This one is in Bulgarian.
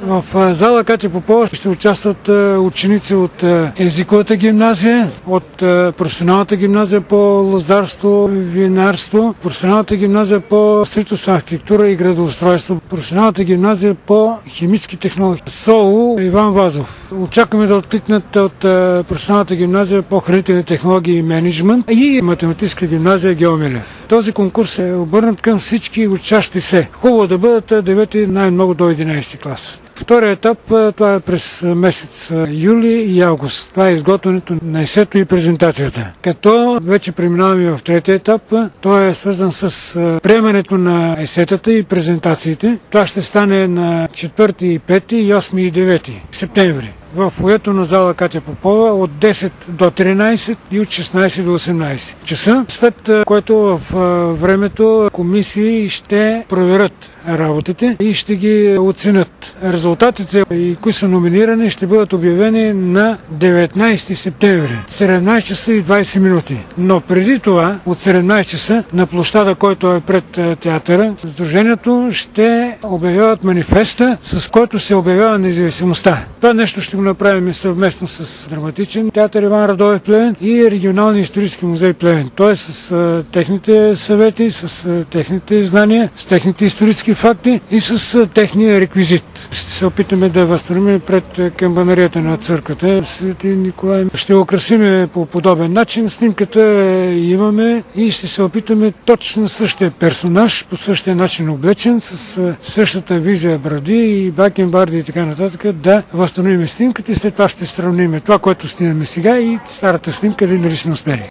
В зала Катя Попова ще участват ученици от езиковата гимназия, от професионалната гимназия по лозарство и винарство, професионалната гимназия по строителство, архитектура и градоустройство, професионалната гимназия по химически технологии. СОУ Иван Вазов. Очакваме да откликнат от професионалната гимназия по хранителни технологии и менеджмент и математическа гимназия Гео Милев. Този конкурс е обърнат към всички учащи се. Хубаво да бъдат 9 най-много до 11 клас. Втория етап, това е през месец юли и август. Това е изготвянето на есето и презентацията. Като вече преминаваме в третия етап, той е свързан с приемането на есетата и презентациите. Това ще стане на 4, 5 и 8 и 9 септември в фоайето на зала Катя Попова от 10 до 13 и от 16 до 18 часа, след което в времето комисии ще проверят работите и ще ги оценят. Резултатите и кои са номинирани ще бъдат обявени на 19 септември, 17 часа и 20 минути. Но преди това, от 17 часа, на площада, който е пред театъра, Сдружението ще обявяват манифеста, с който се обявява независимостта. Това нещо ще го направим съвместно с Драматичен театър Иван Радоев Плевен и Регионалния исторически музей Плевен. Т.е. с техните съвети, с техните знания, с техните исторически факти и с техния реквизит. Ще се опитаме да възстановим пред камбанарията на църквата Свети Николай. Ще украсиме по подобен начин. Снимката имаме и ще се опитаме точно същия персонаж, по същия начин облечен, с същата визия, бради и бакенбарди и така нататък, да възстановим снимката и след това ще сравним това, което снимаме сега и старата снимка, дали сме успели.